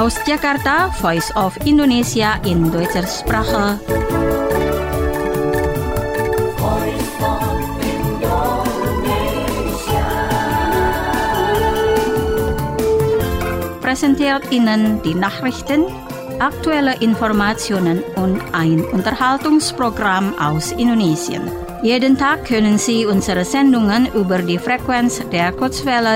Aus Jakarta, Voice of Indonesia in Deutscher Sprache. Präsentiert Ihnen die Nachrichten, aktuelle Informationen und ein Unterhaltungsprogramm aus Indonesien. Jeden Tag können Sie unsere Sendungen über die Frequenz der Kurzwelle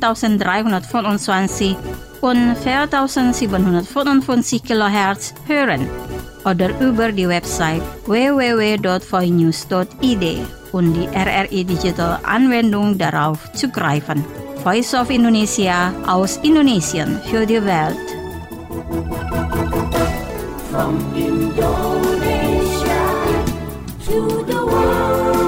3325 und 4755 kHz hören oder über die Website www.voinews.id und die RRI Digital Anwendung darauf zugreifen. Voice of Indonesia aus Indonesien für die Welt. From Indonesia to the world.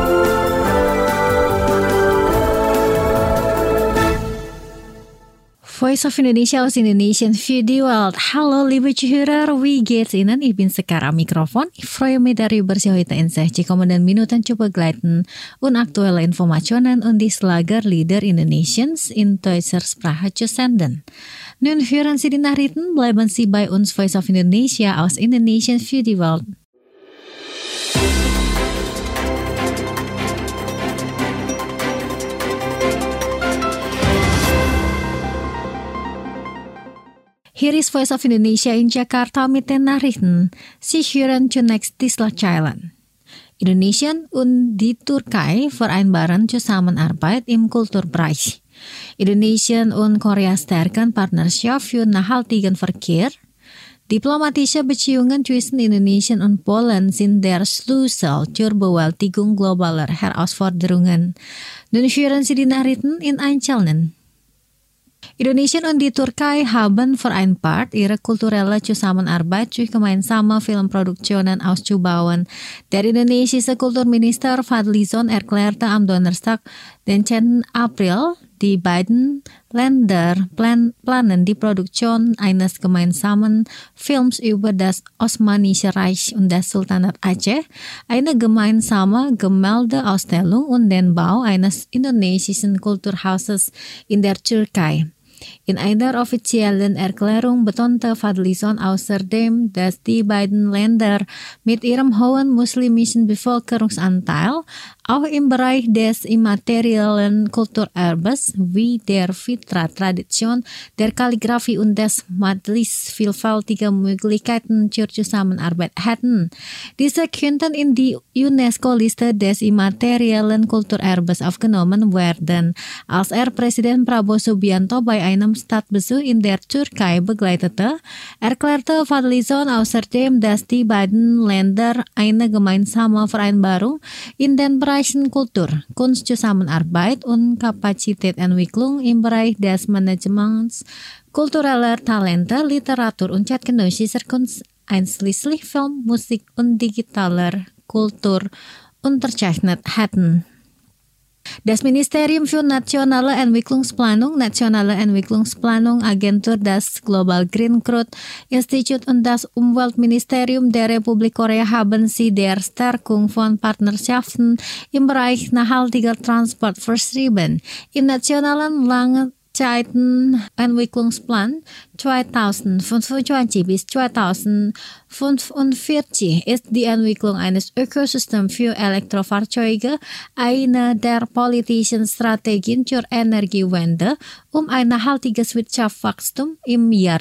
Voice of Indonesia aus Indonesien für die Welt. Hallo liebe Zuhörer, wie geht's Ihnen? Ich bin sekarang am Mikrofon. Ich freue mich darüber, Sie heute in 60 kommenden Minuten zu begleiten und aktuelle Informationen und die Schlagerlieder Indonesiens in deutscher Sprache zu senden. Nun hören Sie die Nachrichten, bleiben Sie bei uns Voice of Indonesia aus Indonesien für die Welt. Hier ist Voice of Indonesia in Jakarta mit den Nachrichten. Sie hören zunächst die Schlagzeilen. Indonesien und die Türkei vereinbaren Zusammenarbeit im Kulturbereich. Indonesien und Korea stärken Partnerschaft für nachhaltigen Verkehr. Diplomatische Beziehungen zwischen Indonesien und Polen sind der Schlüssel zur Bewältigung globaler Herausforderungen. Nun hören Sie die Nachrichten in Einzelnen. Indonesien und die Türkei haben vereinbart, ihre kulturelle Zusammenarbeit durch gemeinsame Filmproduktionen auszubauen. Der indonesische Kulturminister Fadlizon erklärte am Donnerstag, den 10. April, die beiden Länder planen die Produktion eines gemeinsamen Films über das Osmanische Reich und das Sultanat Aceh, eine gemeinsame Gemäldeausstellung und den Bau eines indonesischen Kulturhauses in der Türkei. In einer offiziellen Erklärung betonte Fadlizon außerdem, dass die beiden Länder mit ihrem hohen muslimischen Bevölkerungsanteil auch im Bereich des immateriellen Kulturerbes wie der Fitra-Tradition, der Kalligraphie und des Majlis vielfältige Möglichkeiten zur Zusammenarbeit hätten. Diese könnten in die UNESCO-Liste des immateriellen Kulturerbes aufgenommen werden. Als Präsident Prabowo Subianto bei einem Staatsbesuch in der Türkei begleitete, erklärte Fadlizon außerdem, dass die beiden Länder eine gemeinsame Vereinbarung in den Bereichen Kultur, Kunstzusammenarbeit und Kapazitätsentwicklung im Bereich des Managements kultureller Talente, Literatur und zeitgenössischer Kunst, einschließlich Film, Musik und digitaler Kultur unterzeichnet hätten. Das Ministerium für Nationale Entwicklungsplanung, Agentur das Global Green Growth Institute und das Umweltministerium der Republik Korea haben sie der Stärkung von Partnerschaften im Bereich nachhaltiger Transport verschrieben. Im nationalen Langzeitentwicklungsplan 2025 bis 2045 ist die Entwicklung eines Ökosystems für Elektrofahrzeuge eine der politischen Strategien zur Energiewende, um ein nachhaltiges Wirtschaftswachstum im Jahr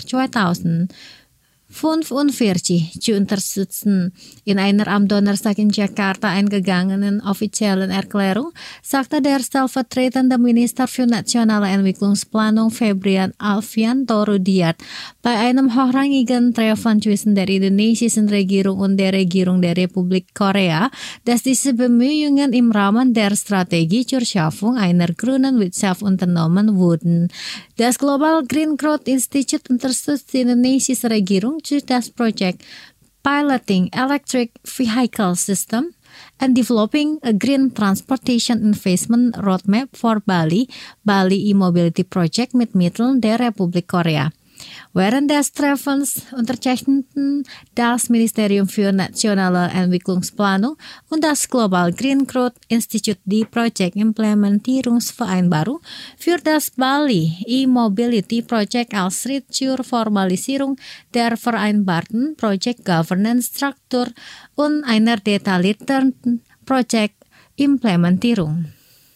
2045 zu unterstützen. In einer am Donnerstag in Jakarta eingegangenen offiziellen Erklärung sagte der stellvertretende Minister für nationale Entwicklungsplanung Febrian Alfian Rudiat bei einem hochrangigen Treffen zwischen der indonesischen Regierung und der Regierung der Republik Korea, dass diese Bemühungen im Rahmen der Strategie zur Schaffung einer grünen Wirtschaft unternommen wurden. Das Global Green Growth Institute unterstützt die indonesische Regierung durch das Projekt Piloting Electric Vehicle System and Developing a Green Transportation Investment Roadmap for Bali E-Mobility Project mit Mitteln der Republik Korea. Während des Treffens unterzeichneten das Ministerium für nationale Entwicklungsplanung und das Global Green Growth Institute die Projektimplementierungsvereinbarung für das Bali E-Mobility Project als Schritt zur Formalisierung der vereinbarten Project Governance Struktur und einer detaillierten Projektimplementierung.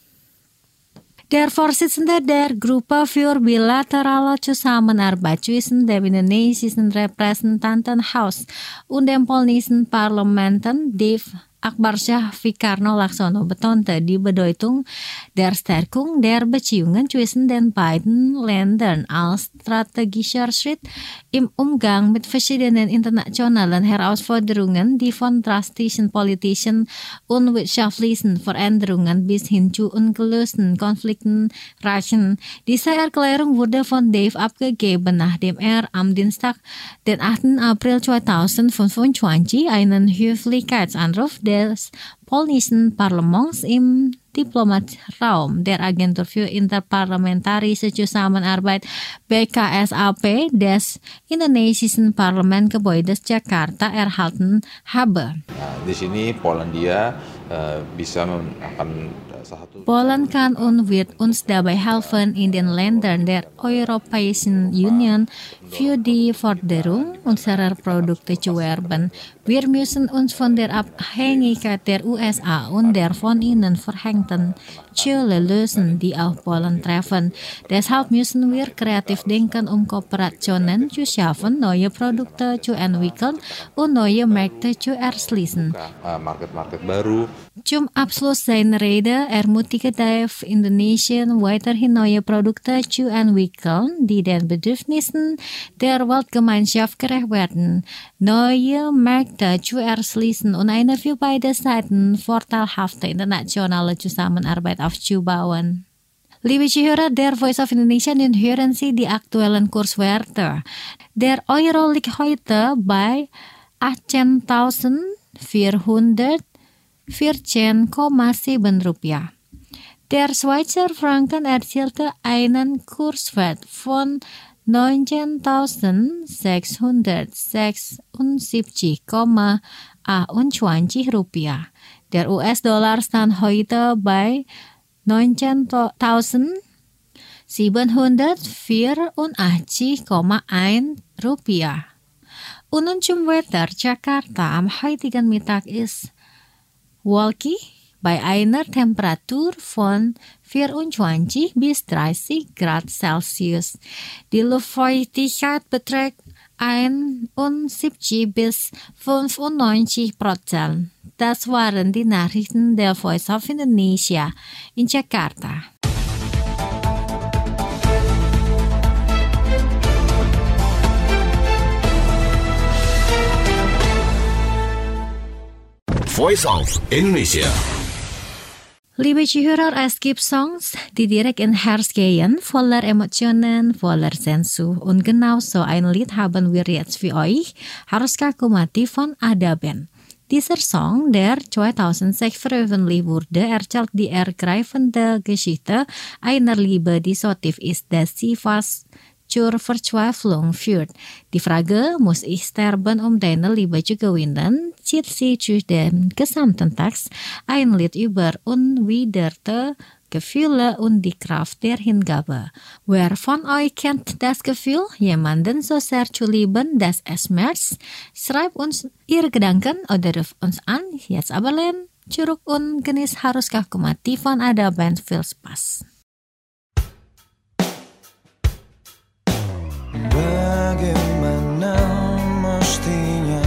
Der Vorsitzende der Gruppe für bilaterale Zusammenarbeit zwischen dem indonesischen Repräsentantenhaus und dem polnischen Parlamenten, Dev Akbarsyah Fikarno Laksono, betonte die Bedeutung der Stärkung der Beziehungen zwischen den beiden Ländern als strategischer Schritt im Umgang mit verschiedenen internationalen Herausforderungen, die von drastischen politischen und wirtschaftlichen Veränderungen bis hin zu ungelösten Konflikten reichen. Diese Erklärung wurde von Dave abgegeben, nachdem er am Dienstag, den 8. April 2025, einen Höflichkeitsanruf des polnischen Parlaments im Diplomatraum der Agentur für interparlamentarische Zusammenarbeit BKSAP des indonesischen Parlamentgebäudes Jakarta erhalten habe. Di sini Polandia bisa akan Polen kann und wird uns dabei helfen, in den Ländern der Europäischen Union für die Förderung unserer Produkte zu werben. Wir müssen uns von der Abhängigkeit der USA und der von ihnen verhängten Zölle lösen, die auch Polen treffen. Deshalb müssen wir kreativ denken, Kooperationen zu schaffen, neue Produkte zu entwickeln und neue Märkte zu erschließen. Market-market baru. Zum Abschluss seiner Rede ermutigte Dave Indonesien weiterhin neue Produkte zu entwickeln, die den Bedürfnissen der Weltgemeinschaft gerecht werden, neue Märkte zu erschließen und eine für beide Seiten vorteilhafte internationale Zusammenarbeit aufzubauen. Liebe Zuhörer der Voice of Indonesia, nun hören Sie die aktuellen Kurswerte. Der Euro liegt heute bei 18.414,7 Rupiah. Der Schweizer Franken erzielte einen Kurswert von 19.676,21 Rupiah. Der US-Dollar stand heute bei 19.784,1 Rupiah. Und nun zum Wetter. Jakarta am heutigen Mittag ist wolkig bei einer Temperatur von 24 bis 30 Grad Celsius. Die Luftfeuchtigkeit beträgt 71 bis 95%. Das waren die Nachrichten der Voice of Indonesia in Jakarta. Voice of Indonesia. Liebe Zuhörer, es gibt Songs, die direkt in Herz gehen, voller Emotionen, voller Sehnsucht. Und genauso ein Lied haben wir jetzt für euch, Haruskah Ku Mati von Ada Band. Dieser Song, der 2006 veröffentlicht wurde, erzählt die ergreifende Geschichte einer Liebe, die so tief ist, dass sie fast zur Verzweiflung führt. Die Frage, muss ich sterben, deine Liebe zu gewinnen, zieht sich durch den gesamten Text, ein Lied über unwiderte Gefühle und die Kraft der Hingabe. Wer von euch kennt das Gefühl, jemanden so sehr zu lieben, dass es schmerzt? Schreibt uns Ihre Gedanken oder ruft uns an. Jetzt aber lehn, curug und genieß Haruskah Ku Mati von Ada Band. Viel Spaß. Bagaimana mestinya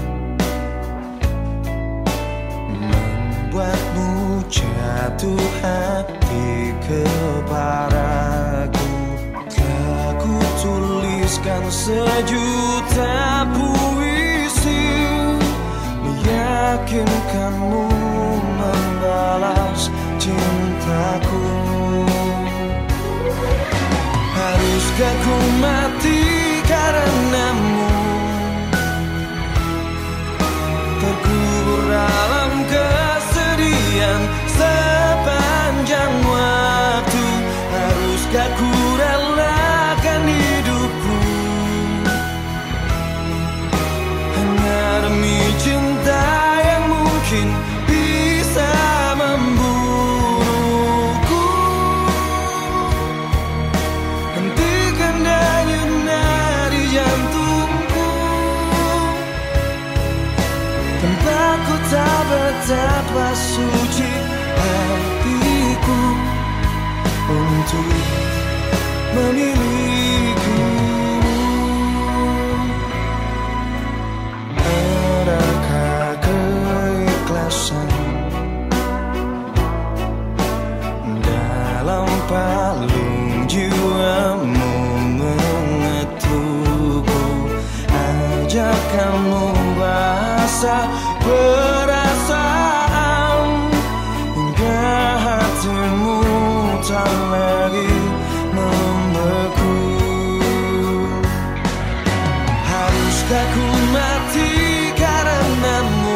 membuatmu jatuh hati kepadaku. Telah ku tuliskan sejuta puisi, meyakinkanmu membalas cintaku. Haruskah ku mati karenamu, terkubur dalam kesedihan sepanjang waktu. Haruskah ku relakan hidupku ku tak betapa suci hatiku untuk memilikimu. Adakah keikhlasan dalam palung jiwamu mengetukku? Ajak kamu bahasa perasaan hingga hatimu tak lagi membeku. Haruskah ku mati karenamu,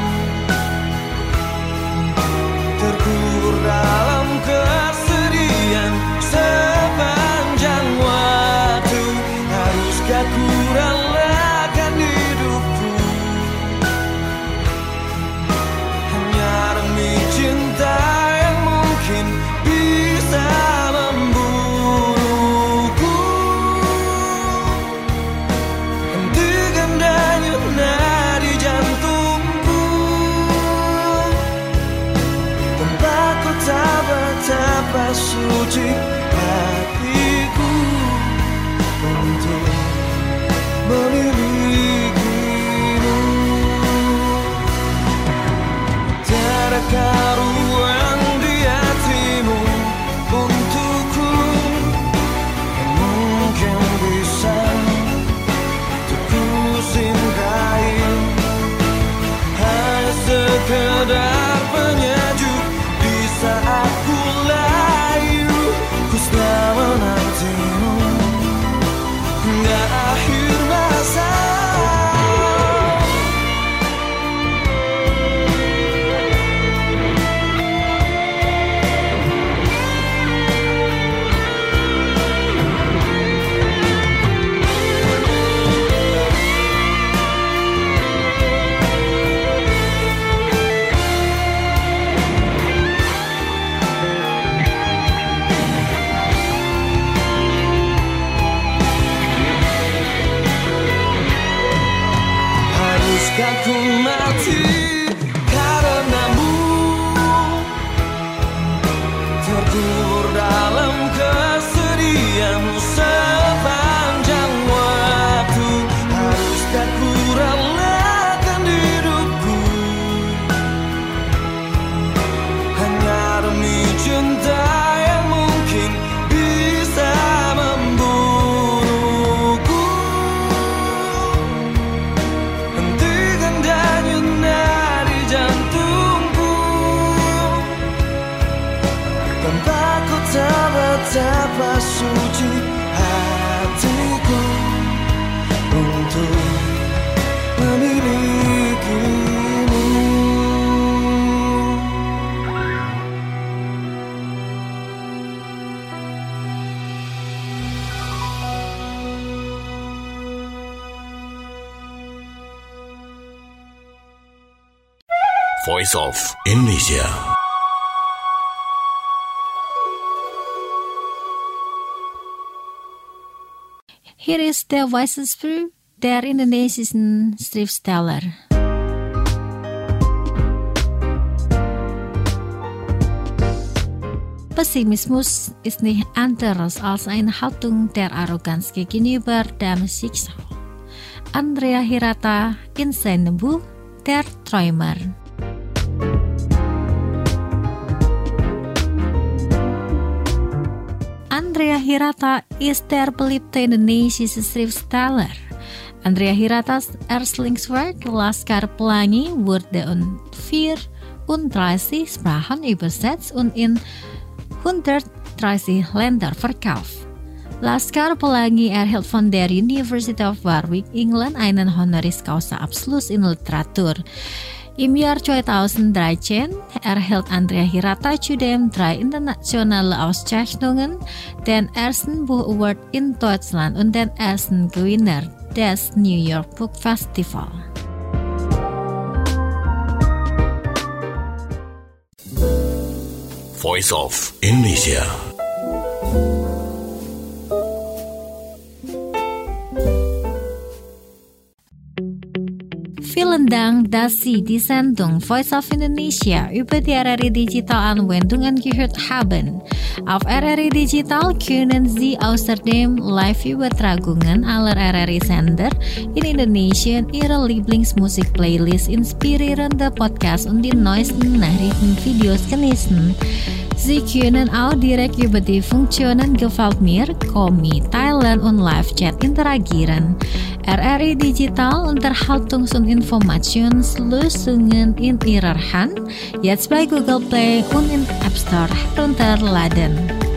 terkubur dalam kesedihan sepanjang waktu? Haruskah ku relakan hidupku hanya demi cinta yang mungkin bisa membunuhku? Hentikan denyut nadi jantungku tanpa ku tak betapa suci hatiku untuk memilikimu. Tiadakah ruang di hatimu untukku yang mungkin bisa untuk ku singgahi? Hanya sekedar penyejuk di saat ku layu, ku sedang menantimu hingga akhir masa. Haruskah ku mati karenamu, terkubur dalam kesedihan sepanjang waktu? Haruskah ku relakan hidupku hanya demi cinta yang mungkin bisa membunuhku? Hentikan denyut nadi jantungku tanpa ku tak betapa suci hatiku untuk memilikimu. Voice of Indonesia. Here is the voices through their Indonesian schriftsteller. Pessimismus ist nicht anderes als eine Haltung der Arroganz gegenüber dem Schicksal. Andrea Hirata in seinem Buch Der Träumer. Andrea Hirata ist der beliebte indonesische Schriftsteller. Andrea Hiratas Erstlingswerk Laskar Pelangi wurde in 34 Sprachen übersetzt und in 130 Länder verkauft. Laskar Pelangi erhielt von der University of Warwick, England, einen Honoris Causa Abschluss in Literatur. Im Jahr 2013 erhielt Andrea Hirata zudem 3 internationale Auszeichnungen, den ersten Buch Award in Deutschland und den ersten Gewinner des New York Book Festival. Voice of Indonesia. Vielen Dank, dass Sie die Sendung Voice of Indonesia über die RRI Digital Anwendungen gehört haben. Auf RRI Digital können Sie außerdem Live-Übertragungen aller RRI-Sender in Indonesien, Ihre Lieblingsmusik-Playlist, inspirierende Podcasts und die neuesten Nachrichtenvideos genießen. Sie können auch direkt über die Funktionen Gefällt mir, Komi, Thailand und Live-Chat interagieren. RRI Digital Unterhaltungs- und Informationslösungen in Ihrer Hand, jetzt bei Google Play und in App Store herunterladen.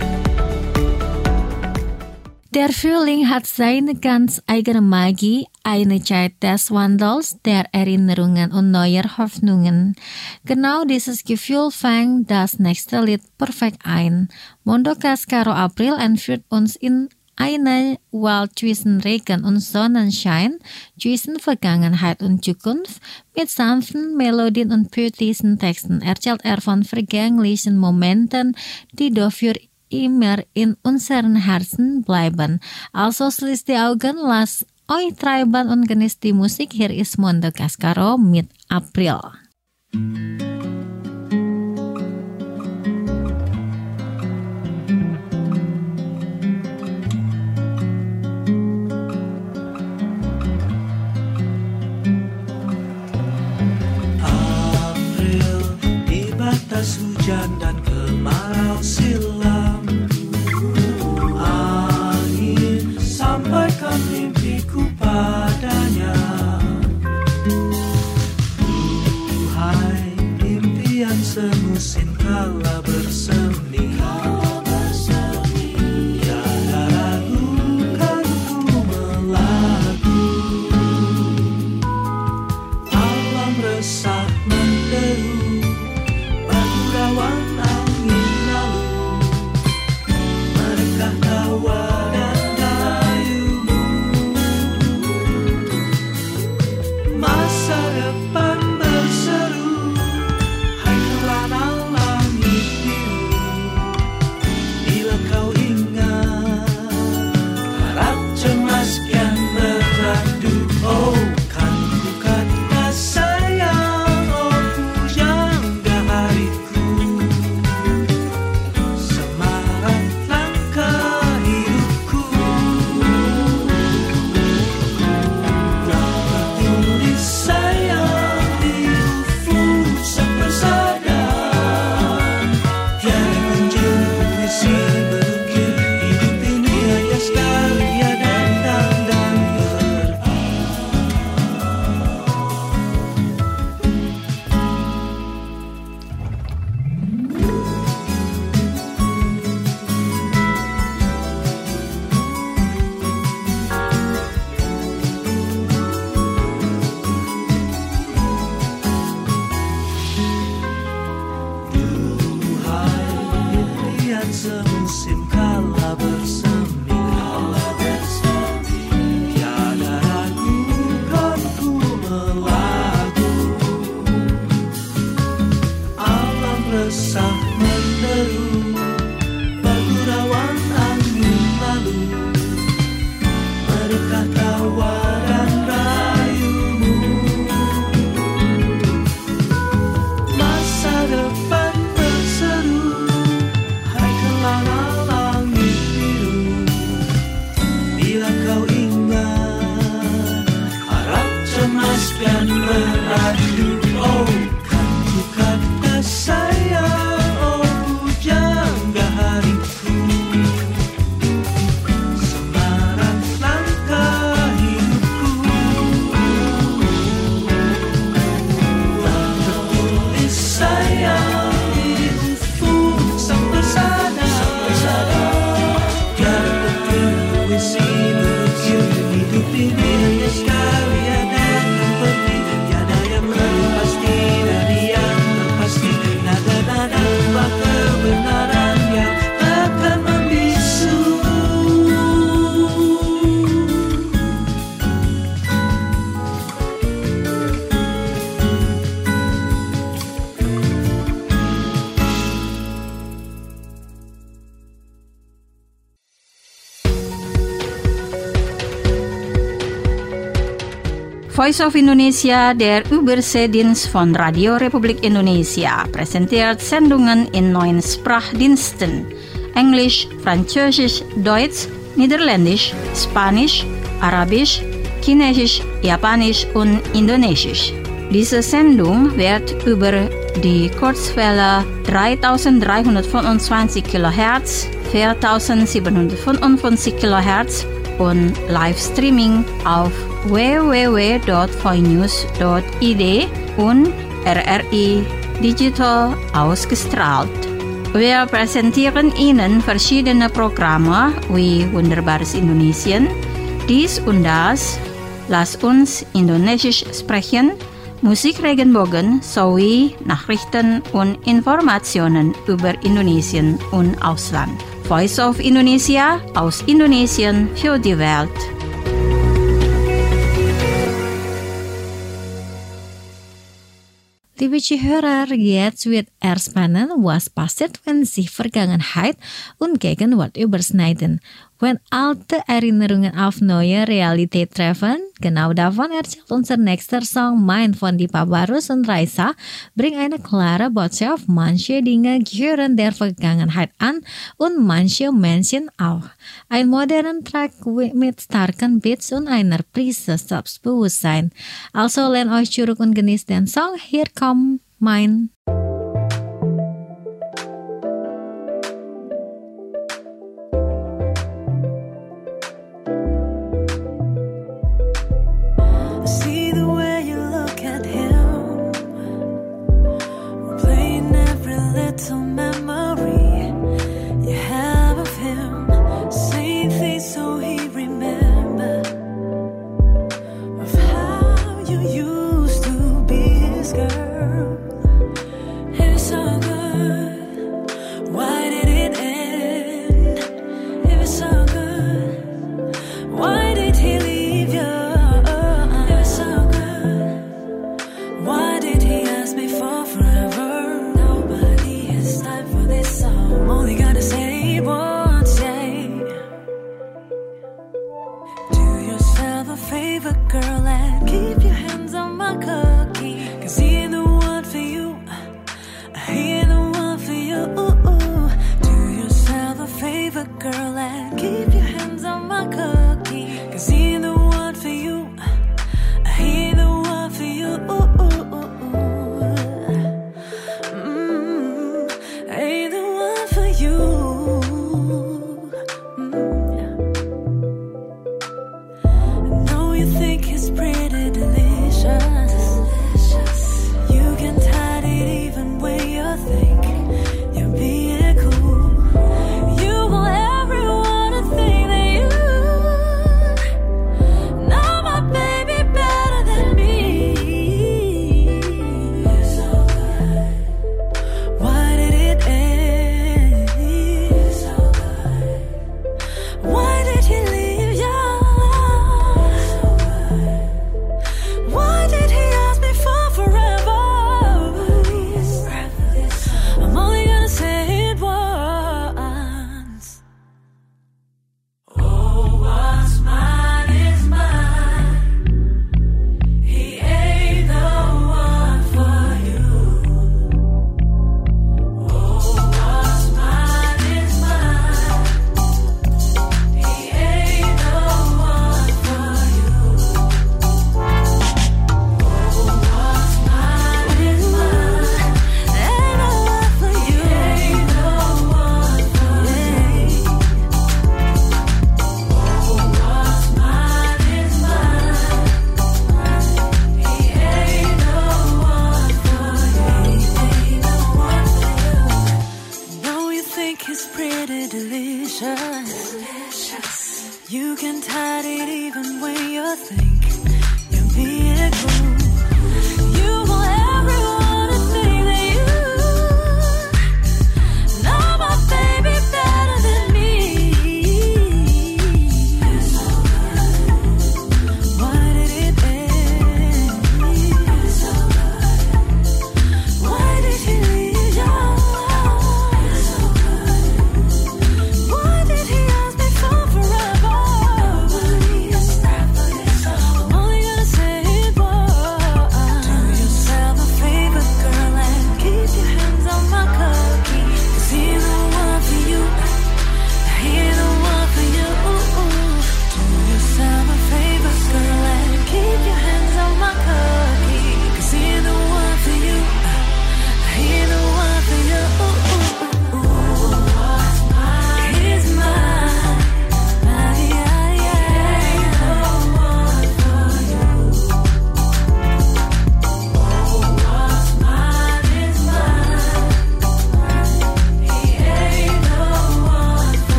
Der Frühling hat seine ganz eigene Magie, eine Zeit des Wandels, der Erinnerungen und neuer Hoffnungen. Genau dieses Gefühl fängt das nächste Lied perfekt ein. Mondokas Karo April entführt uns in eine Welt zwischen Regen und Sonnenschein, zwischen Vergangenheit und Zukunft, mit sanften Melodien und poetischen Texten erzählt er von vergänglichen Momenten, die dafür immer in unseren Herzen bleiben. Also schließt die Augen, lasst euch treiben und genießt die Musik. Hier ist Mondokas Karo mit April. Batas hujan dan kemarau silam, angin sampaikan mimpiku padanya. Duhai impian semusim kala bersemi, tiada ragu kan ku melagu. Alam resah menderu, awan angin lalu, mereka tawa dan dayumu. Masa depan berseru, hai kelana langit biru. Bila kau ingat, harap cemas kian beradu. Oh, kan ku kata sayang, oh pujangga hariku. Semusim kala bersemi, tiada ragu kan ku melagu. Alam resah menderu, bergurauan angin lalu, mereka tawa dan rayumu. Masa depan berseru, langit biru. Bila kau ingat, harap cemas dan beradu. Oh, kan ku kata sayang, Voice of Indonesia, der Überseedienst von Radio Republik Indonesia, präsentiert Sendungen in 9 Sprachdiensten: Englisch, Französisch, Deutsch, Niederländisch, Spanisch, Arabisch, Chinesisch, Japanisch und Indonesisch. Diese Sendung wird über die Kurzwelle 3325 kHz, 4755 kHz und Livestreaming auf www.voinews.id und RRI Digital ausgestrahlt. Wir präsentieren Ihnen verschiedene Programme wie Wunderbares Indonesien, dies und das, Lass uns Indonesisch sprechen, Musik Regenbogen sowie Nachrichten und Informationen über Indonesien und Ausland. Voice of Indonesia aus Indonesien für die Welt. Liebe Zuhörer, jetzt wird erstmal was passiert, wenn sich Vergangenheit und Gegenwart überschneiden. Wenn alte Erinnerungen auf neue Realität treffen, genau davon erzählt unser nächster Song Mein von Dipa Barus und Raisa, bringt eine klare Botschaft, manche Dinge gehören der Vergangenheit an und manche Menschen auch. Ein moderner Track mit starken Beats und einer Prise Selbstbewusstsein. Also lehnt euch zurück und genießt den Song, hier kommt Mein.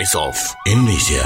Voice of Indonesia.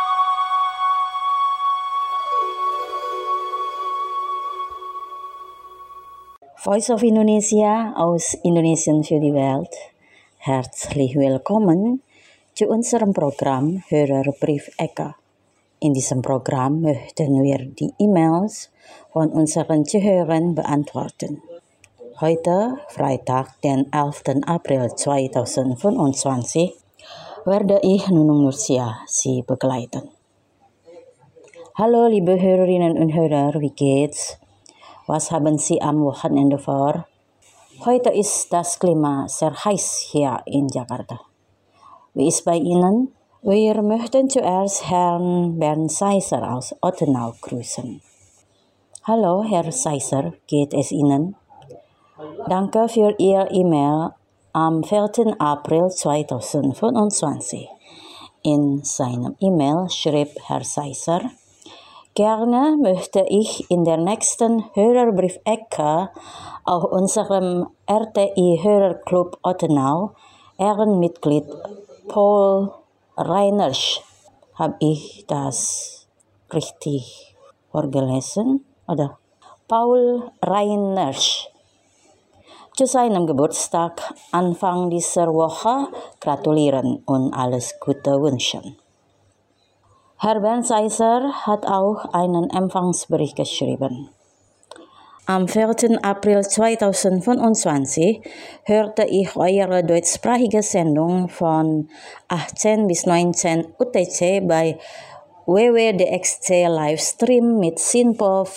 Voice of Indonesia aus Indonesien für die Welt. Herzlich willkommen zu unserem Programm Hörerbriefecke. In diesem Programm möchten wir die E-Mails von unseren Zuhörern beantworten. Heute, Freitag, den 11. April 2025, werde ich Nunung Nursia Sie begleiten. Hallo liebe Hörerinnen und Hörer, wie geht's? Was haben Sie am Wochenende vor? Heute ist das Klima sehr heiß hier in Jakarta. Wie ist bei Ihnen? Wir möchten zuerst Herrn Bernd Seiser aus Ottenau grüßen. Hallo Herr Seiser, geht es Ihnen? Danke für Ihr E-Mail am 4. April 2025. In seinem E-Mail schrieb Herr Seiser: Gerne möchte ich in der nächsten Hörerbriefecke auch unserem RTI-Hörerclub Ottenau Ehrenmitglied Paul Reiners, habe ich das richtig vorgelesen? Oder Paul Reiners, zu seinem Geburtstag Anfang dieser Woche gratulieren und alles Gute wünschen. Herr Bernd Seiser hat auch einen Empfangsbericht geschrieben. Am 4. April 2025 hörte ich eure deutschsprachige Sendung von 18 bis 19 UTC bei WWDXC Livestream mit Sinpo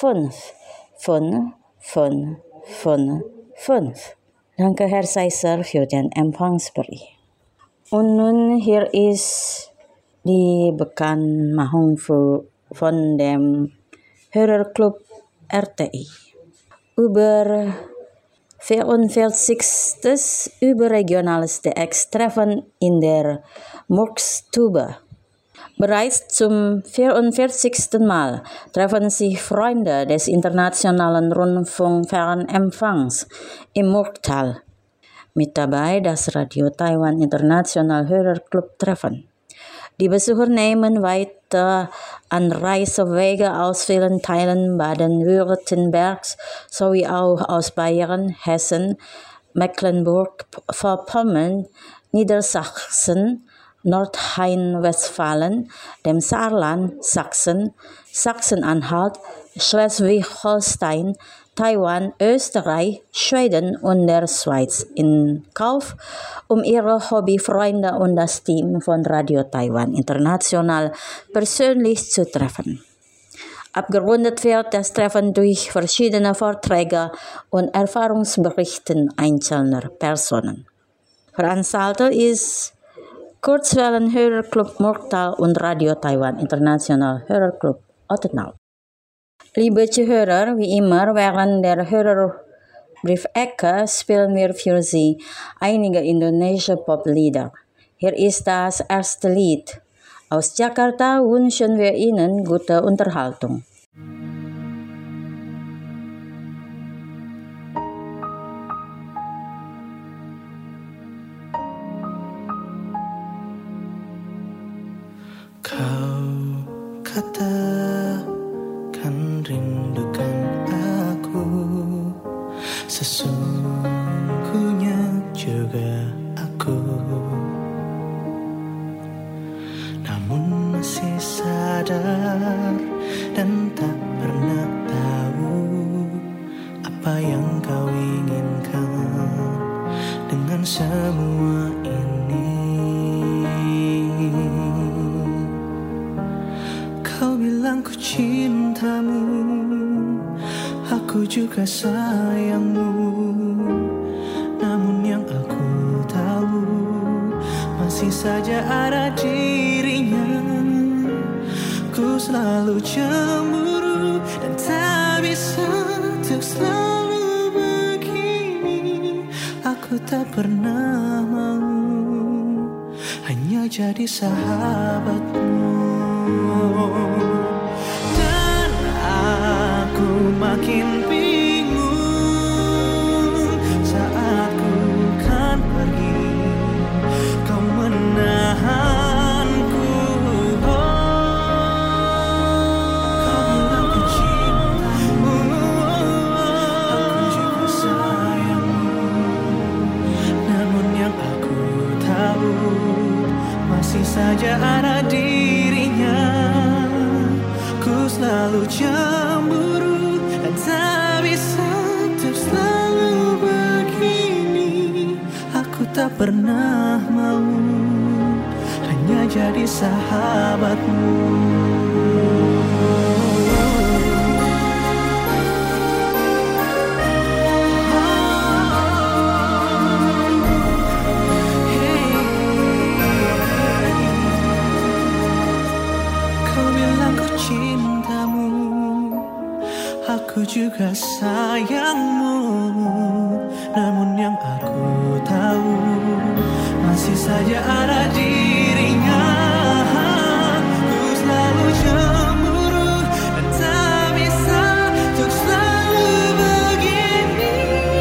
5. Danke Herr Seiser für den Empfangsbericht. Und nun hier ist die Bekanntmachung von dem Hörerclub RTI über 44. überregionales DX-Treffen in der Murkstube. Bereits zum 44. Mal treffen sich Freunde des internationalen Rundfunkfernempfangs im Murktal. Mit dabei das Radio Taiwan International Hörerclub Treffen. Die Besucher nehmen weite Anreisewege aus vielen Teilen Baden-Württembergs sowie auch aus Bayern, Hessen, Mecklenburg-Vorpommern, Niedersachsen, Nordrhein-Westfalen, dem Saarland, Sachsen, Sachsen-Anhalt, Schleswig-Holstein, Taiwan, Österreich, Schweden und der Schweiz in Kauf, um ihre Hobbyfreunde und das Team von Radio Taiwan International persönlich zu treffen. Abgerundet wird das Treffen durch verschiedene Vorträge und Erfahrungsberichte einzelner Personen. Veranstalter ist Kurzwellen-Hörerclub Murktal und Radio Taiwan International Hörerclub Ottenau. Liebe Zuhörer, wie immer während der Hörerbriefecke spielen wir für Sie einige indonesische Poplieder. Hier ist das erste Lied. Aus Jakarta wünschen wir Ihnen gute Unterhaltung. Kau katakan rindukan aku, sesungguhnya juga aku, namun masih sadar dan tak pernah tahu apa yang kau inginkan dengan semua ini. Kau bilang ku cintamu, aku juga sayangmu, namun yang aku tahu masih saja ada dirinya. Ku selalu cemburu dan tak bisa untuk selalu begini. Aku tak pernah mau hanya jadi sahabatmu. Dan aku makin bingung saat ku kan pergi. Kau menahanku saja ada dirinya. Ku selalu cemburu dan tak bisa untuk selalu begini. Aku tak pernah mau hanya jadi sahabatmu. Aku juga sayangmu, namun yang aku tahu masih saja ada dirinya. Ku selalu cemburu dan tak bisa untuk selalu begini.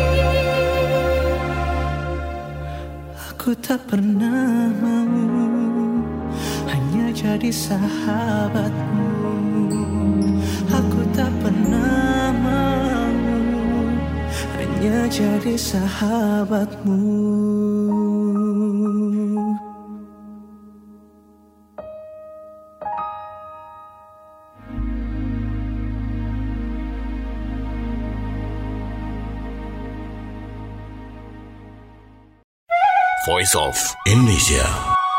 Aku tak pernah mau hanya jadi sahabatmu. Aku tak pernah mau hanya jadi sahabatmu. Voice of Indonesia.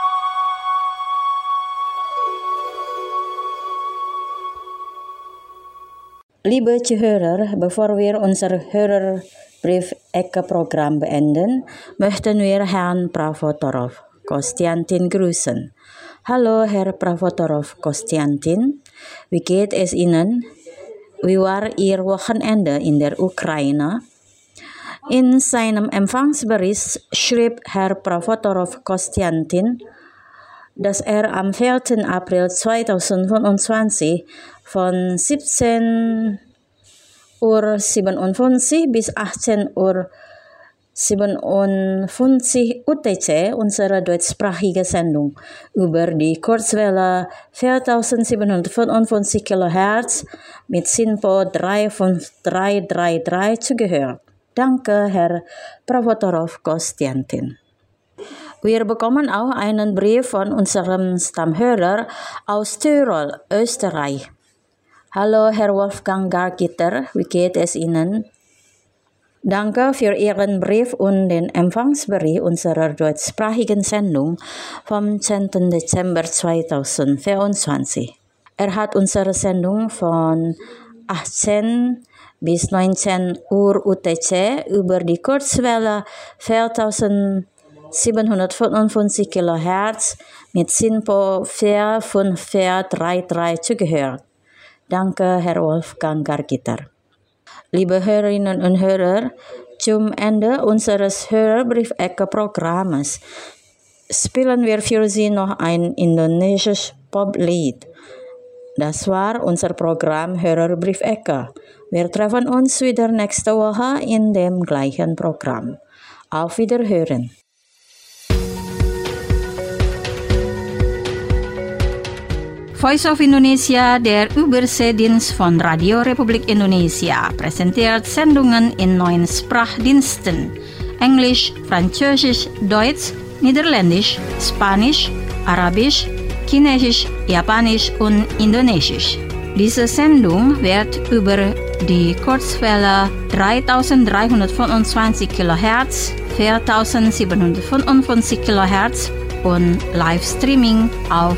Liebe Zuhörer, bevor wir unser Hörerbrief-Ecke-Programm beenden, möchten wir Herrn Pravotorov Konstantin grüßen. Hallo Herr Pravotorov Konstantin, wie geht es Ihnen? Wie war Ihr Wochenende in der Ukraine? In seinem Empfangsbericht schrieb Herr Pravotorov Konstantin, dass am 4. April 2025 von 17:57 bis 18:57 UTC unsere deutschsprachige Sendung über die Kurzwelle 4755 kHz mit SINPO 35333 zugehört. Danke, Herr Pravotorov Konstantin. Wir bekommen auch einen Brief von unserem Stammhörer aus Tirol, Österreich. Hallo Herr Wolfgang Gargitter, wie geht es Ihnen? Danke für Ihren Brief und den Empfangsbericht unserer deutschsprachigen Sendung vom 10. Dezember 2024. Hat unsere Sendung von 18 bis 19 Uhr UTC über die Kurzwelle 4755 kHz mit SINPO 45433 zugehört. Danke, Herr Wolfgang Gargitter. Liebe Hörerinnen und Hörer, zum Ende unseres Hörerbrief-Ecke-Programmes spielen wir für Sie noch ein indonesisches Poplied. Das war unser Programm Hörerbrief-Ecke. Wir treffen uns wieder nächste Woche in dem gleichen Programm. Auf Wiederhören. Voice of Indonesia, der Überseedienst von Radio Republik Indonesia, präsentiert Sendungen in 9 Sprachdiensten: Englisch, Französisch, Deutsch, Niederländisch, Spanisch, Arabisch, Chinesisch, Japanisch und Indonesisch. Diese Sendung wird über die Kurzwelle 3325 kHz, 4755 kHz und Livestreaming auf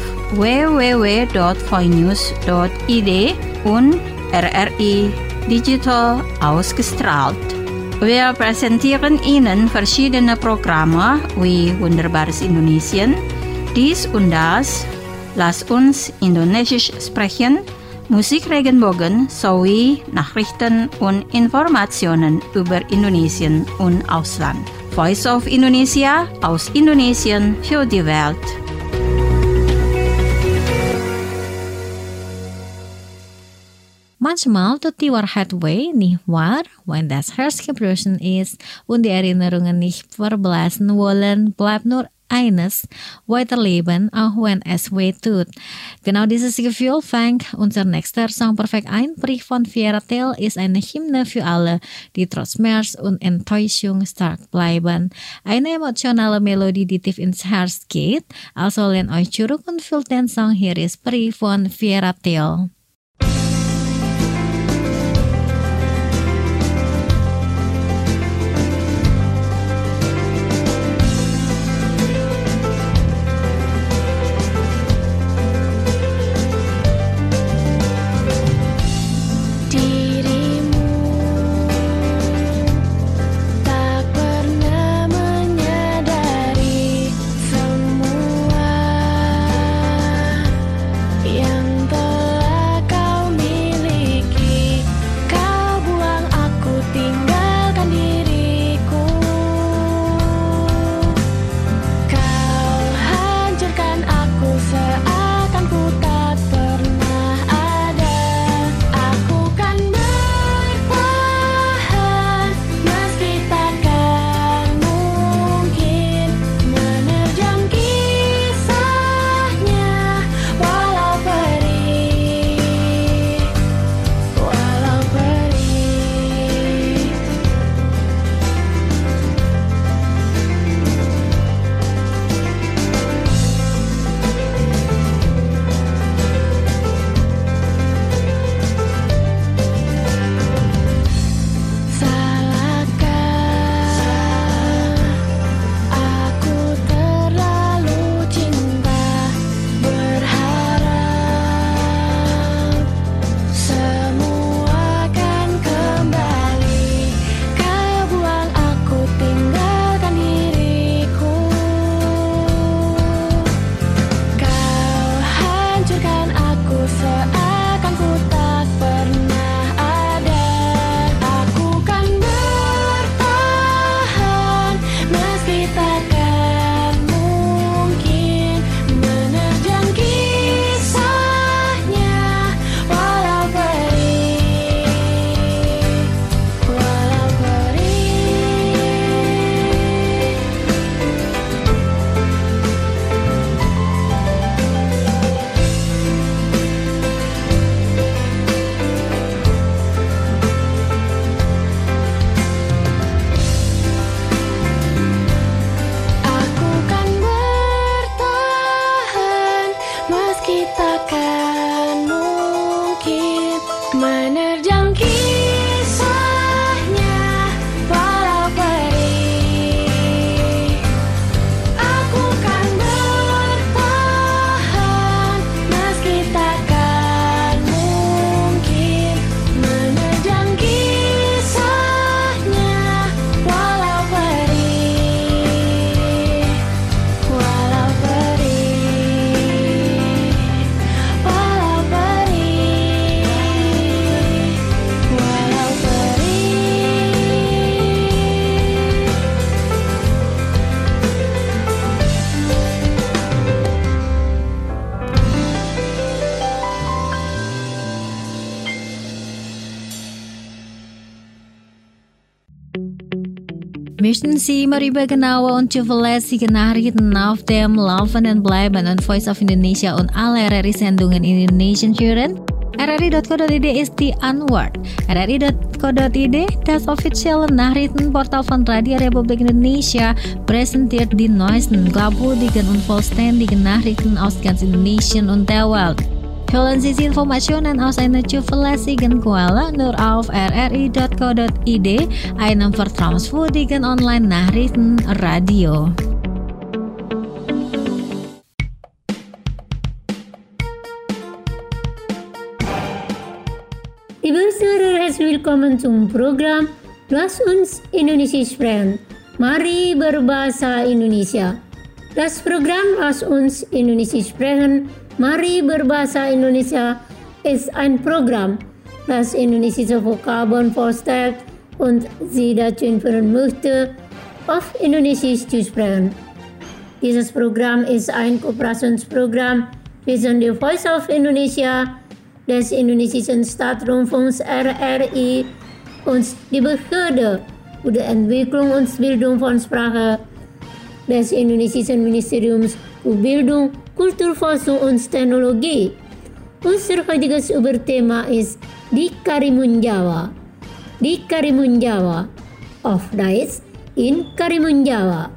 www.voinews.id und RRI Digital ausgestrahlt. Wir präsentieren Ihnen verschiedene Programme wie Wunderbares Indonesien, dies und das, Lass uns Indonesisch sprechen, Musikregenbogen sowie Nachrichten und Informationen über Indonesien und Ausland. Voice of Indonesia aus Indonesien für die Welt. Manchmal tut die Wahrheit weh nicht wahr, wenn das Herz gebrochen ist und die Erinnerungen nicht verblassen wollen, bleibt nur eines Weiterleben, auch wenn es weh tut. Genau dieses Gefühl fängt unser nächster Song Perfekt ein. Brief von Viera Till ist eine Hymne für alle, die trotz Schmerz und Enttäuschung stark bleiben. Eine emotionale Melodie, die tief ins Herz geht. Also lehnt euch zurück und fühlt den Song. Hier ist Brief von Viera Till. Möchten Sie immer über genaue und zuverlässige Nachrichten auf dem Laufenden bleiben und Voice of Indonesia und alle RRI-Sendungen in Indonesian hören? RRI.co.id ist die Antwort. RRI.co.id, das offizielle Nachrichtenportal von Radio Republik Indonesia, präsentiert die neuesten, glaubwürdigen und vollständigen Nachrichten aus ganz Indonesien und der Welt. Hören Sie Informationen aus einer zuverlässigen Quelle nur auf rri.co.id, einem vertrauenswürdigen Online-Nachrichtenradio. Liebe Hörer, herzlich willkommen zum Programm Lass uns Indonesisch sprechen. Mari berbahasa Indonesia. Das Programm Lass uns Indonesisch sprechen. Mari berbahasa Indonesia ist ein Programm, das indonesische Vokabeln vorstellt und Sie dazu führen möchte, auf Indonesisch zu sprechen. Dieses Programm ist ein Kooperationsprogramm zwischen der Voice of Indonesia, des indonesischen Staatsrundfunks RRI und die Behörde für die Entwicklung und Bildung von Sprache des indonesischen Ministeriums für Bildung, Kulturforschung und Technologie. Unser heutiges Überthema ist die Karimun Jawa. Die Karimun Jawa. Auf Deutsch in Karimun Jawa.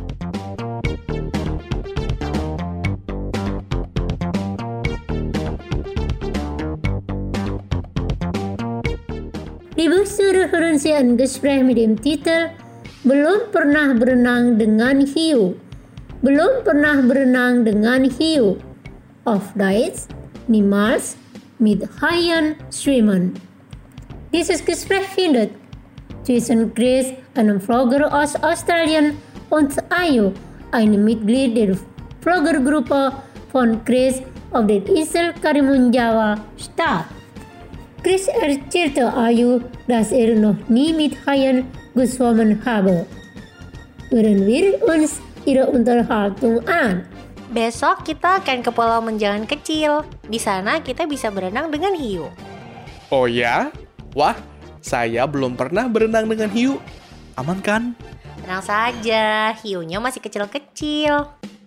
Liebe Zuhörer, hören Sie ein Gespräch mit dem Titel Belum pernah berenang dengan hiu. Belum pernah berenang dengan hiu. Auf Deutsch, niemals mit Haien schwimmen. Dieses Gespräch findet zwischen Chris, einem Vlogger aus Australien, und Ayu, einem Mitglied der Vloggergruppe von Chris auf der Insel Karimun Jawa, statt. Chris erzählte Ayu, dass noch nie mit Haien geschwommen habe. Hören wir uns ihre Unterhaltung an. Besok kita akan ke Pulau Menjangan Kecil. Di sana kita bisa berenang dengan hiu. Oh ya? Wah, saya belum pernah berenang dengan hiu. Aman kan? Tenang saja, hiunya masih kecil-kecil.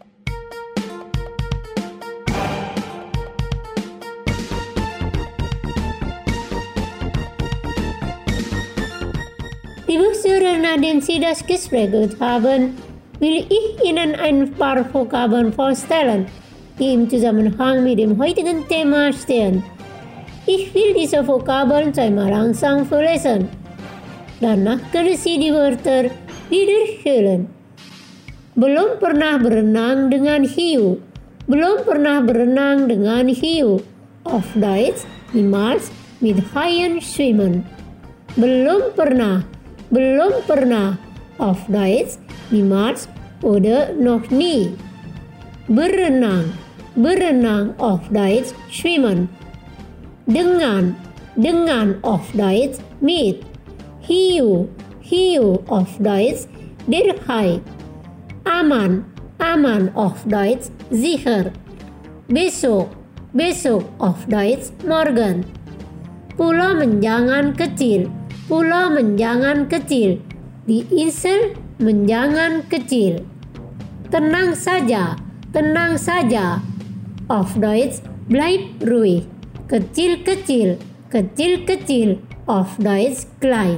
Liebe Zuhörer, nachdem Sie das Gespräch gehört haben, will ich Ihnen ein paar Vokabeln vorstellen, die im Zusammenhang mit dem heutigen Thema stehen. Ich will diese Vokabeln zweimal langsam vorlesen. Danach können Sie die Wörter wiederholen. Belum pernah berenang dengan hiu. Belum pernah berenang dengan hiu. Auf Deutsch, niemals mit Haien schwimmen. Belum pernah. Belum pernah. Auf Deutsch, niemals oder noch nie. Berenang. Berenang auf Deutsch, schwimmen. Dengan. Dengan auf Deutsch, mit. Hiu. Hiu auf Deutsch, der Hai. Aman. Aman auf Deutsch, sicher. Besok. Besok auf Deutsch, morgen. Pulau Menjangan Kecil. Pulau Menjangan Kecil. Di Insel Menjangan Kecil. Tenang saja. Tenang saja. Auf Deutsch, bleib ruhig. Kecil-kecil. Kecil-kecil. Auf Deutsch, klein.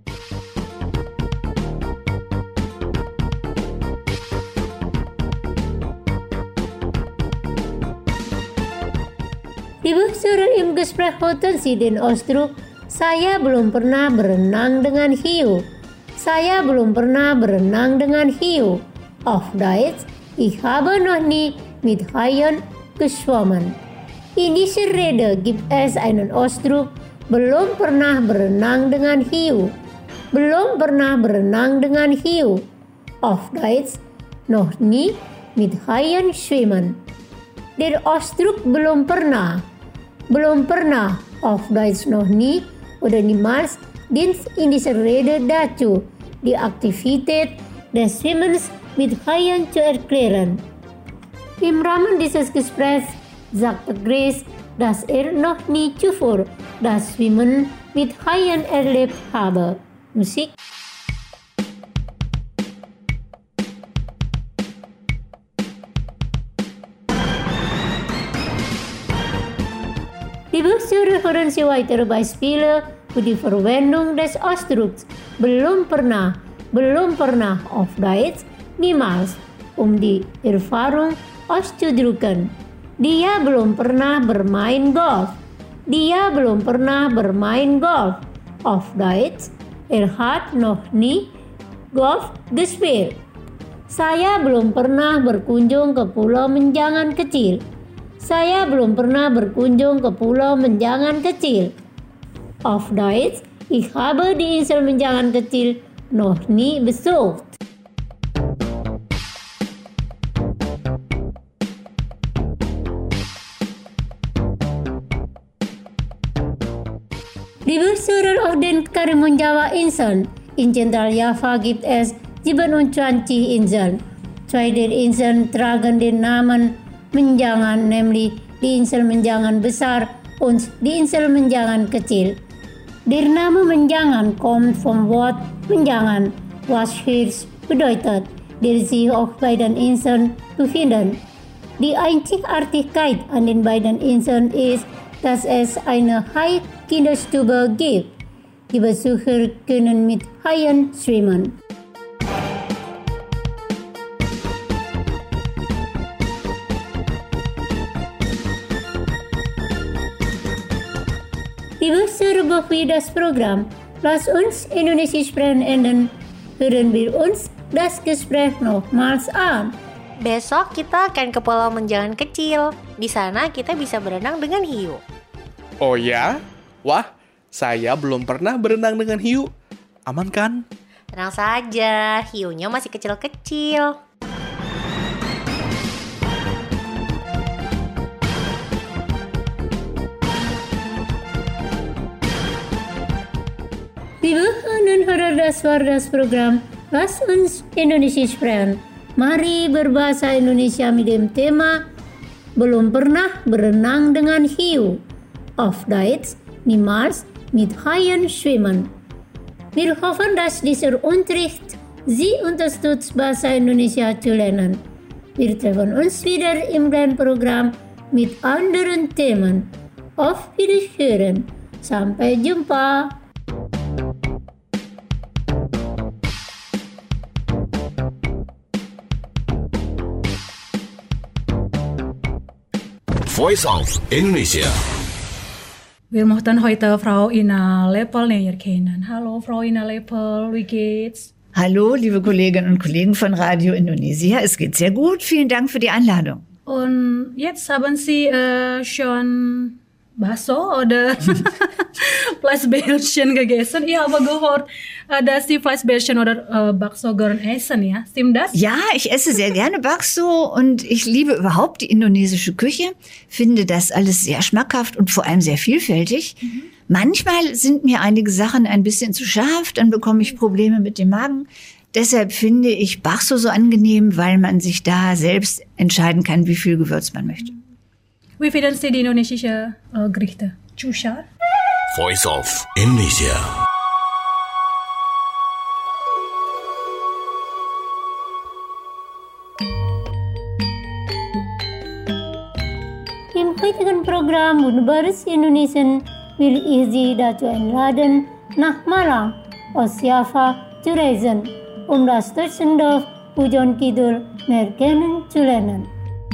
Liebe Zuhörer, im Gespräch hatten Sie den Ausdruck, saya belum pernah berenang dengan hiu. Saya belum pernah berenang dengan hiu. Auf Deutsch, ich habe noch nie mit Haien geschwommen. In dieser Rede gibt es einen Ausdruck, belum pernah berenang dengan hiu. Belum pernah berenang dengan hiu. Auf Deutsch, noch nie mit Haien schwimmen. Der Ausdruck belum pernah. Belum pernah, auf Deutsch noch nie oder niemals, dient in dieser Rede dazu, die Aktivität des Schwimmens mit Haien zu erklären. Im Rahmen dieses Gesprächs sagte Grace, dass noch nie zuvor das Schwimmen mit Haien erlebt habe. Musik. Liebe Zuhörer, hören Sie weitere Beispiele für die Verwendung des Ausdrucks belum pernah auf Deutsch, niemals, die Erfahrung auszudrücken. Dia belum pernah bermain golf. Dia belum pernah bermain golf. Auf Deutsch, hat noch nie Golf gespielt. Saya belum pernah berkunjung ke Pulau Menjangan Kecil. Saya belum pernah berkunjung ke Pulau Menjangan Kecil. Auf Deutsch, ich habe die Insel Menjangan Kecil noch nie besucht. Liebe Zuhörer auf den Karimun Jawa Inseln, in Zentraljava gibt es 27 Inseln. Zwei der Inseln tragen den Namen Menjangan, nämlich die Insel Menjangan Besar und die Insel Menjangan Kecil. Der Name Menjangan kommt vom Wort Menjangan, was Hirs bedeutet. der sich auf beiden Inseln befinden. Die Einzigartigkeit an den beiden Inseln ist, dass es eine Hai-Kinderstube gibt. Die Besucher können mit Haien schwimmen. Liebe Hörer, für das Programm Lass uns Indonesisch sprechen enden, hören wir uns das Gespräch nochmals an. Besok kita akan ke Pulau Menjangan Kecil. Di sana kita bisa berenang dengan hiu. Oh ya? Wah, saya belum pernah berenang dengan hiu. Aman kan? Tenang saja, hiunya masih kecil-kecil. Liebe Hörer das war das Programm Lass uns Indonesisch sprechen. Mari berbahasa Indonesia mit dem Thema Belum pernah berenang dengan hiu. Auf Deutsch, niemals mit Haien schwimmen. Wir hoffen, dass dieser Unterricht Sie unterstützt, Bahasa Indonesia zu lernen. Wir treffen uns wieder im Lernprogramm mit anderen Themen. Auf Wiederhören. Sampai jumpa. Voice of Indonesia. Wir möchten heute Frau Ina Lepel näher kennen. Hallo Frau Ina Lepel, wie geht's? Hallo, liebe Kolleginnen und Kollegen von Radio Indonesia. Es geht sehr gut. Vielen Dank für die Einladung. Und jetzt haben Sie schon Bakso oder Fleischbällchen gegessen? Ich habe gehört, dass Sie Fleischbällchen oder Bakso gern essen, ja? Stimmt das? Ja, ich esse sehr gerne Bakso und ich liebe überhaupt die indonesische Küche. Finde das alles sehr schmackhaft und vor allem sehr vielfältig. Manchmal sind mir einige Sachen ein bisschen zu scharf, dann bekomme ich Probleme mit dem Magen. Deshalb finde ich Bakso so angenehm, weil man sich da selbst entscheiden kann, wie viel Gewürz man möchte. Wie finden Sie die indonesische Gerichte? Zu scharf? Voice of Indonesia. Im heutigen Programm Wunderbares Indonesien will ich Sie dazu einladen, nach Malang aus Java zu reisen, um das Dorf Pujon Kidul mehr kennenzulernen.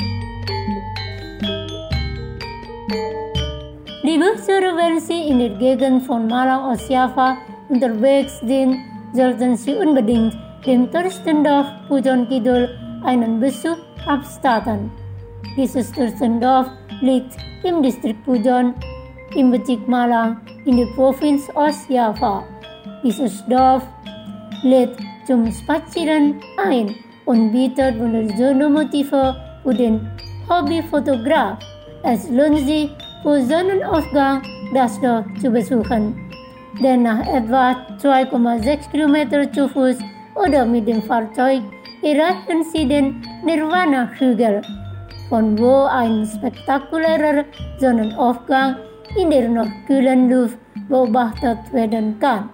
Liebe Hörer, wenn Sie in der Gegend von Malang aus Java unterwegs sind, sollten Sie unbedingt dem Dorf Pujon Kidul einen Besuch abstatten. Dieses Dorf liegt im Distrikt Pujon im Bezirk Malang in der Provinz Ostjava. Dieses Dorf lädt zum Spazieren ein und bietet wunderschöne Motive für den Hobbyfotograf. Es lohnt sich, für Sonnenaufgang das Dorf zu besuchen. Denn nach etwa 2,6 Kilometer zu Fuß oder mit dem Fahrzeug erreichen Sie den Nirvana-Hügel, von wo ein spektakulärer Sonnenaufgang in der noch kühlen Luft beobachtet werden kann.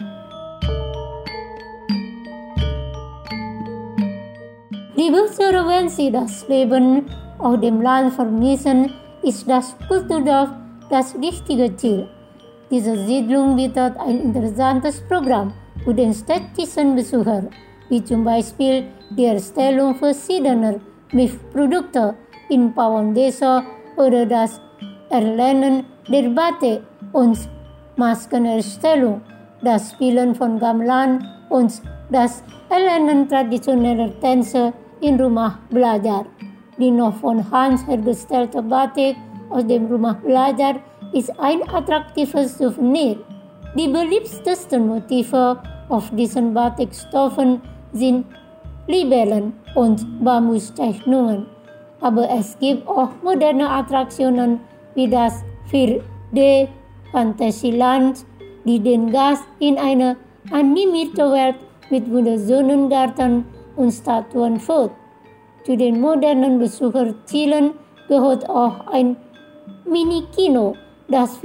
Liebe Hörer, wenn Sie das Leben auf dem Land vermissen, ist das Kulturdorf das richtige Ziel. Diese Siedlung bietet ein interessantes Programm für den städtischen Besucher, wie zum Beispiel die Erstellung verschiedener Milchprodukte in Pawang-Desa oder das Erlernen der Batik und Maskenerstellung, das Spielen von Gamelan und das Erlernen traditioneller Tänze in Rumah Belajar. Die noch von Hand hergestellte Batik aus dem Rumah Belajar ist ein attraktives Souvenir. Die beliebtesten Motive auf diesen Batikstoffen sind Libellen und Bambuszeichnungen. Aber es gibt auch moderne Attraktionen wie das 4D Fantasieland, die den Gast in eine animierte Welt mit wunderschönen Gärten und Statuen führt. Zu den modernen Besucherzielen gehört auch ein Mini-Kino, das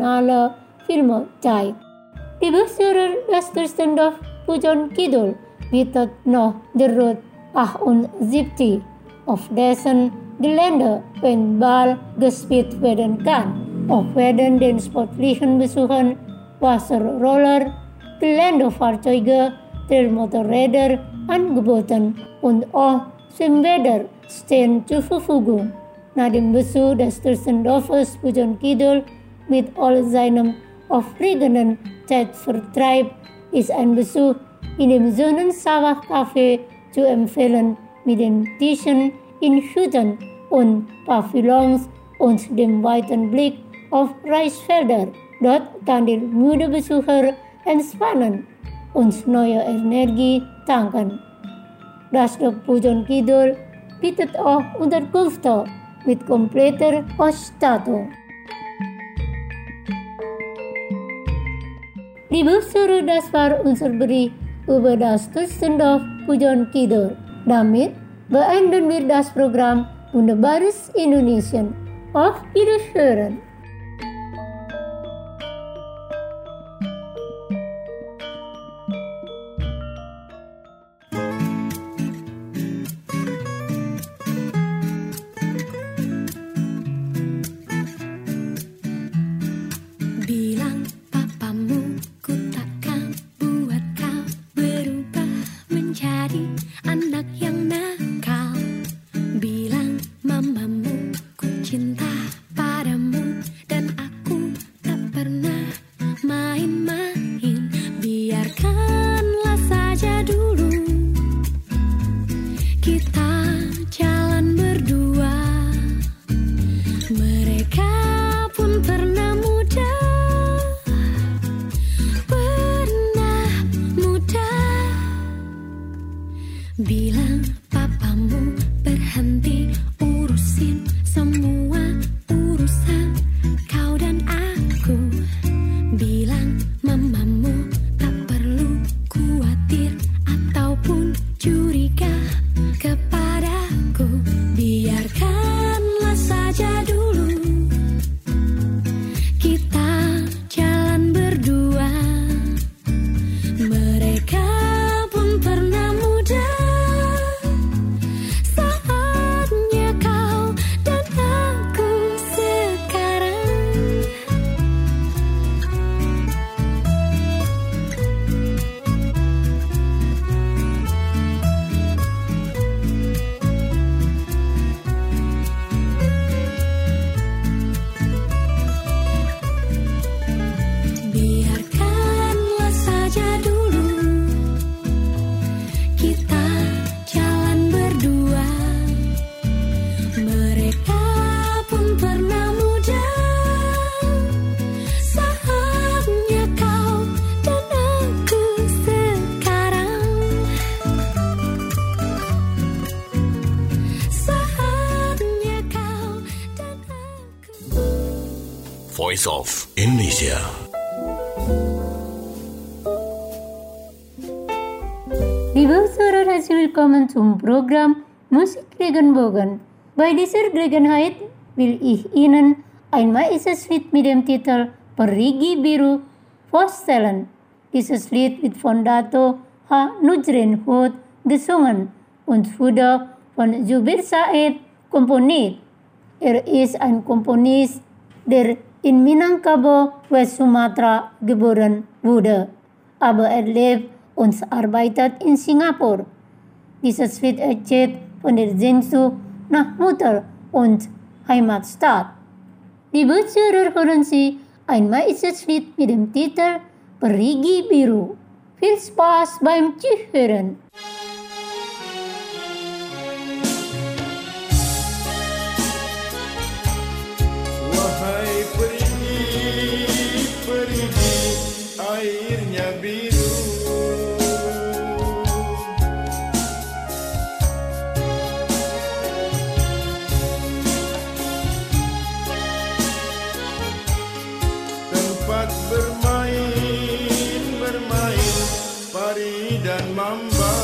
vierdimensionale Filme zeigt. Die Besucher des Dorf Pujon Kidul bietet noch der Rot 78 of dessen Gelände wenn Ball gespielt werden kann. Auch werden den sportlichen Besuchern Wasserroller, Geländefahrzeuge, Motorräder angeboten und auch Schwimmbäder stehen zur Verfügung. Nach dem Besuch des Dorfes Pujon Kidul mit all seinem aufregenden Zeitvertreib ist ein Besuch in dem Sonnensawach-Café zu empfehlen mit den Tischen in Hütten und Pavillons und dem weiten Blick auf Reisfelder. Dort kann der müde Besucher entspannen und neue Energie tanken. Das Dorf Pujon Kidul bietet auch Unterkünfte mit kompletter Ausstattung. Liebe Zuhörer, das war unser Bericht über das Toastendorf Pujon Kidul. Damit beenden wir das Programm Wunderbares Indonesien. Auf Wiederhören! Bilang papamu ku takkan buat kau berubah menjadi anak yang nakal. Bilang mamamu ku cinta padamu dan aku tak pernah main-main. Biarkanlah saja dulu kita jalan berdua. Mereka pun pernah muda. Bilang papamu berhenti urusin semua urusan kau dan aku. Bilang mamamu tak perlu khawatir ataupun curiga kepadaku. Biarkanlah saja dulu kita jalan berdua. Mereka pun pernah muda. Biarkanlah saja dulu kita jalan berdua. Mereka pun pernah muda. Saatnya kau dan aku sekarang. Saatnya kau dan aku. Voice of Indonesia. Liebe Zuhörer, herzlich willkommen zum Programm Musik Regenbogen. Bei dieser Gelegenheit will ich Ihnen ein maisches Lied mit dem Titel Perigi Biru vorstellen. Dieses Lied wird von Dato H. Nujrin Hud gesungen und wurde von Zubir Said komponiert. Er ist ein Komponist, der in Minangkabau, West Sumatra geboren wurde, aber er lebt und arbeitet in Singapur. Dieses Lied erzählt von der Sehnsucht nach Mutter und Heimatstadt. Liebe Zuhörer, hören Sie ein maisches Lied mit dem Titel Perigi Biru. Viel Spaß beim Zuhören! Wahai perigi, perigi, airnya biru. Tempat bermain, bermain, pari dan mamba.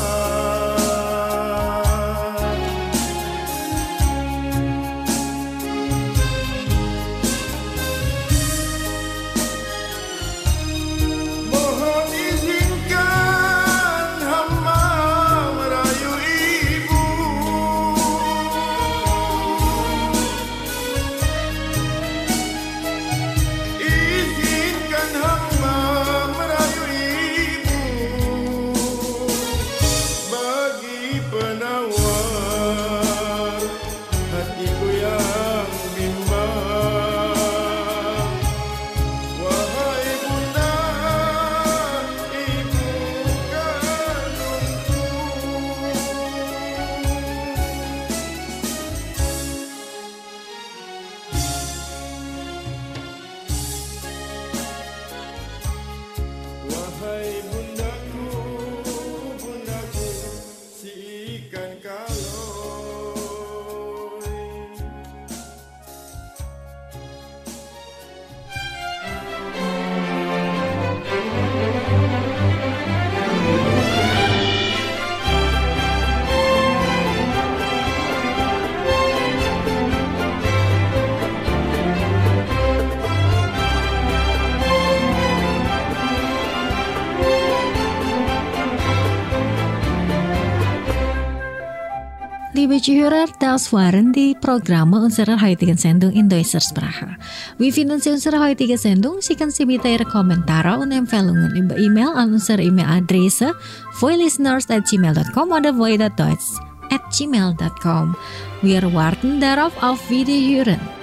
Mohon izin penawar hatiku yang bimbang. Wahai bunda, ibu kandungku, wahai bundaku, bundaku, si ikan kaloi. Liebe Zuhörer, das waren die Programme unserer heutigen Sendung in deutscher Sprache. Wie finden Sie unsere heutige Sendung? Schicken Sie bitte Ihre Kommentare und Empfehlungen über E-Mail an unsere E-Mail-Adresse voilisteners@gmail.com oder voida@gmail.com. Wir warten darauf auf Wiederhören.